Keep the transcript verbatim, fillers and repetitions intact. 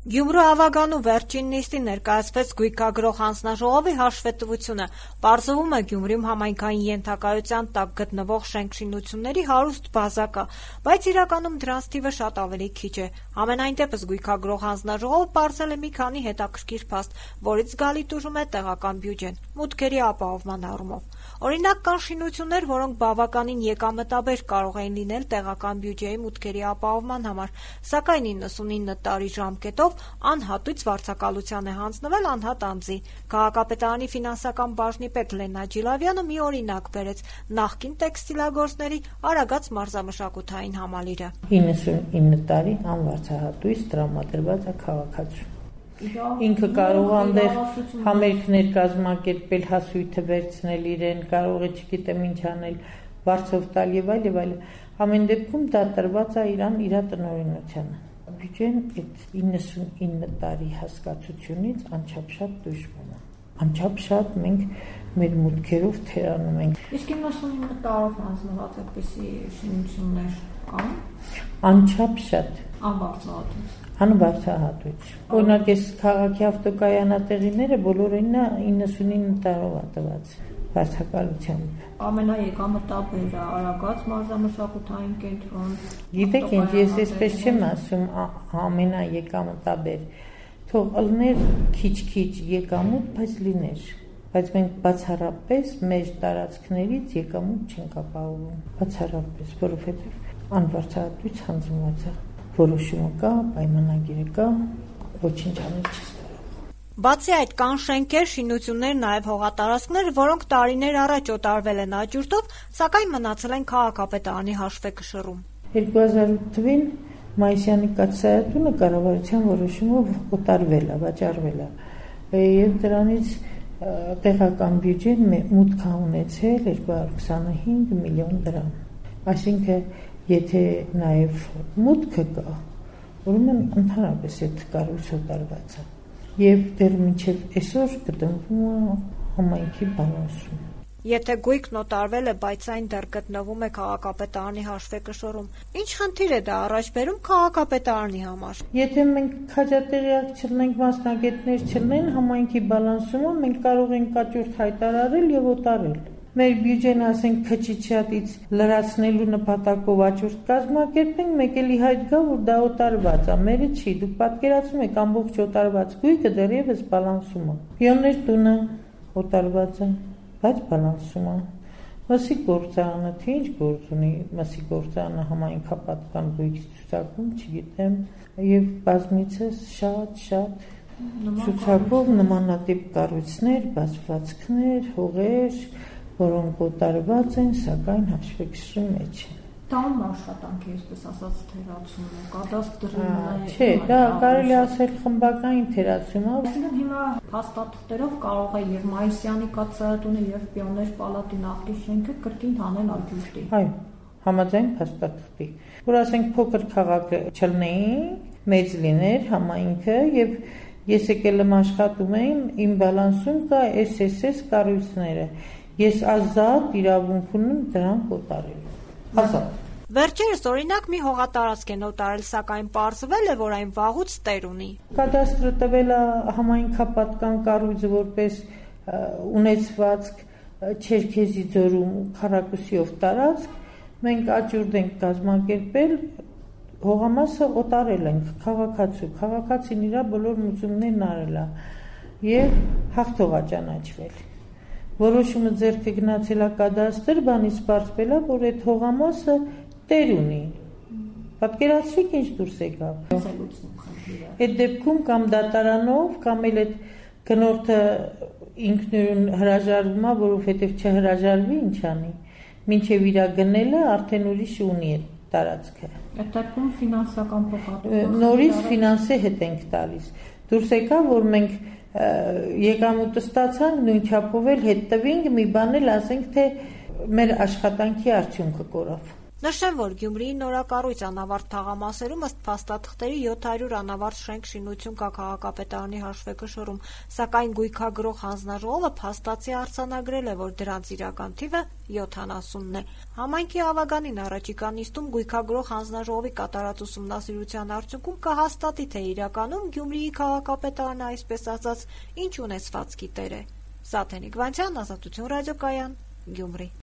Գյումրու ավագանու վերջին նիստի ներկայացվեց գույքագրող հանձնաժողովի հաշվետվությունը։ Պարզվում է Գյումրիում համայնքային ենթակայության տակ գտնվող շենք-շինությունների հարուստ բազա կա, բայց իրականում դրանց թիվը շատ ավելի քիչ է։ Համենայն դեպս գույքագրող հանձնաժողովը պարզել է մի քանի հետաքրքիր փաստ, որից զգալի տուժում է տեղական բյուջեն՝ մուտքերի ապահովման առումով։ Օրինակ, կան շինություններ, որոնք բավականին եկամտաբեր կարող էին լինել տեղական բյուջեի մուտքերի ապահովման համար, սակայն իննսունինը տարի ժամկետով անհատույց վարձակալության է հանձնվել անհատ անձի։ Քաղաքապետարանի ֆինանսական բաժնի պետ Լենա Ջիլավյանը մի օրինակ բերեց նախկին տեքստիլագործների Արագած մարզամշակութային համալիրը։ իննսունինը տարի անվարձահատույց տրամադրված է քաղաքացու։ Ինքը կարող անդեղ համերգներ կազմակերպել, հասույթը վերցնել իրեն, կարող է չգիտեմ ինչ անել, վարձով տալ եւ այլ եւ այլ։ Ամեն դեպքում դա տրված է իրան իր տնօրինությանը։ Բյուջեն այդ իննսունինը տարի հասկացությունից անչափ շատ դժվար է։ Անչափ շատ մենք մեր մուտքերով թերանում ենք։ Իսկ իննսունինը տարով հանձնված այդպիսի շինություններ կան։ Անչափ շատ։ Անվարձահատույց։ Անվարձահատույց։ Օրինակ այս քաղաքի ավտոկայանատեղիները բոլորին իննսունինը տարով է տված վարձակալությամբ։ Ամենաեկամտաբերը Արագած մարզամշակութային կենտրոն։ Գիտեք ինչ, ես այսպես չեմ ասում ամենաեկամտաբեր, թող ըլներ քիչ-քիչ եկամուտ, բայց լիներ։ Բայց մենք բացառապես մեր տարածքներից եկամուտ չենք ապահովում, բացառապես, որովհետև անվարձահատույց հանձնված է։ Որոշումը կա, պայմանագիրը կա, ոչինչ անել չի կարող։ Բացի այդ, կան շենքեր, շինություններ, նաև հողատարածքներ, որոնք տարիներ առաջ օտարվել են աճուրդով, սակայն մնացել են քաղաքապետարանի հաշվեկշռում։ երկու հազար ութ թվականին Մայիսյանի կաթսայատունը կառավարության որոշումով օտարվել է, վաճառվել է, եւ դրանից տեղական բյուջեն մուտք է ունեցել երկու հարյուր քսանհինգ միլիոն դրամ։ Այսինքն, եթե նաև մուտքը կա, ուրեմն ընդհանրապես այդ կառույցը օտարված է։ Եվ դեռ մինչև այսօր գտնվում է համայնքի բալանսում։ Եթե գույքն օտարվել է, բայց այն դեռ գտնվում է քաղաքապետարանի հաշվեկշռում, ինչ խնդիր է դա առաջ բերում քաղաքապետարանի համար։ Եթե մենք քաջատեղյակ չլինենք, մասնագետներ չլինեն, համայնքի բալանսումը մենք կարող ենք աճուրդ հայտարարել եւ օտարել։ Մեր բյուջեն, ասենք, քչիչատից լրացնելու նպատակով աճուրդ կազմակերպենք, մեկ էլի հայտ գա, որ դա օտարված է, մերը չի։ Դուք պատկերացնում եք ամբողջ օտարված գույքը դեռևս բալանսում է։ Պիոներ տունը օտարված է, բայց բալանսում է։ Մսի գործարանը, թե ինչ գործ ունի մսի գործարանը համայնքապատկան գույքի ցուցակում, չգիտեմ, եւ բազմիցս շատ-շատ ցուցակով նմանատիպ կառույցներ, բացվածքներ, հողեր, որոնք օտարված են, սակայն հաշվեկշռի մեջ են։ Տան աշխատանքի, այսպես ասած, թերացում է, կադաստրում է։ Չէ, դա կարելի ասել խմբակային թերացում է։ Այսինքն հիմա փաստաթղթերով կարող է եւ Մայիսյանի կաթսայատունը եւ Պիոներ պալատի նախկին շենքը կրկին հանել աճուրդի։ Այո, համաձայն փաստաթղթի։ Որ ասենք փոքր քաղաքը չլինեին, մեծ լիներ համայնքը եւ ես եկել եմ աշխատում եմ, իմ բալանսում կա էս էս էս կառույցները։ Ես ազատ իրավունք ունեմ դրանք օտարելու։ Ազատ։ Վերջերս օրինակ մի հողատարածք են օտարել, սակայն պարզվել է, որ այն վաղուց տեր ունի։ Կադաստրը տվել է համայնքապատկան կառույցը որպես ունեցվածք Չերքեզի ձորում քառակուսիով տարածք, մենք աճուրդ ենք կազմակերպել, հողամասը օտարել ենք քաղաքացու, քաղաքացին իր բոլոր մուծումներն արել է եւ հաղթող է ճանաչվել։ Որոշումը ձեռքը գնացել է կադաստր, բանից պարզվել է, որ այդ հողամասը տեր ունի։ Պատկերացրեք ինչ դուրս եկավ։ Այդ դեպքում կամ դատարանով, կամ էլ այդ գնորդը ինքնուրույն հրաժարվում է, որովհետև չհրաժարվի ինչ անի։ Մինչև իր գնելը արդեն ուրիշ ունի այդ տարածքը։ Այդ դեպքում ֆինանսական փոխհատուցում։ Նորից ֆինանսի հետ ենք տալիս։ Դուրս եկավ, որ մենք եկամուտը ստացանք, նույն չափով էլ հետ տվինք, մի բան էլ ասենք, թե մեր աշխատանքի արդյունքը կորավ։ Նշեմ, որ Գյումրիի նորակառույց անավարտ թաղամասերում ըստ փաստաթղթերի յոթ հարյուր անավարտ շենք-շինություն կա քաղաքապետարանի հաշվեկշռում, սակայն գույքագրող հանձնաժողովը փաստացի արձանագրել է, որ դրանց իրական թիվը յոթանասունն է։ Համայնքի ավագանին առաջիկա նիստում գույքագրող հանձնաժողովի կատարած ուսումնասիրության արդյունքում կհաստատի, թե իրականում Գյումրիի քաղաքապետարանը, այսպես ասած, ինչ ունեցվածքի տեր է։ Սաթենիկ Վանցյան, Ազատություն ռադիոկայան, Գյումրի։